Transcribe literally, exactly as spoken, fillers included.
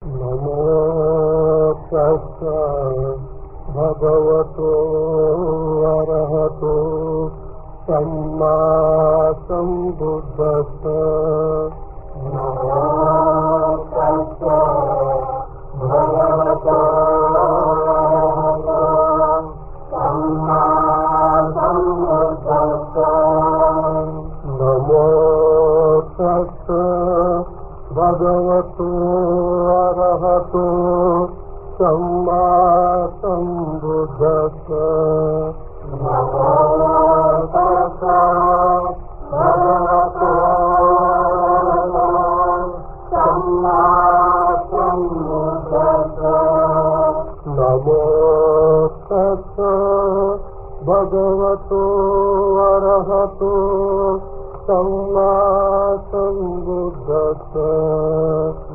नमो तस्सा भगवतो अरहतो सम्मा सम्बुद्धस्सा। नमो तस्सा भगवतो अरहतो सम्मा सम्बुद्धस्सा। नमो तस्सा भगवतो अरहतो सम्मा सम्बुद्धस्सा। नमो तस्सा भगवतो अरहतो सम्मा सम्बुद्धस्सा। नमो तस्सा भगवतो अरहतो सम्मा सम्बुद्धस्सा।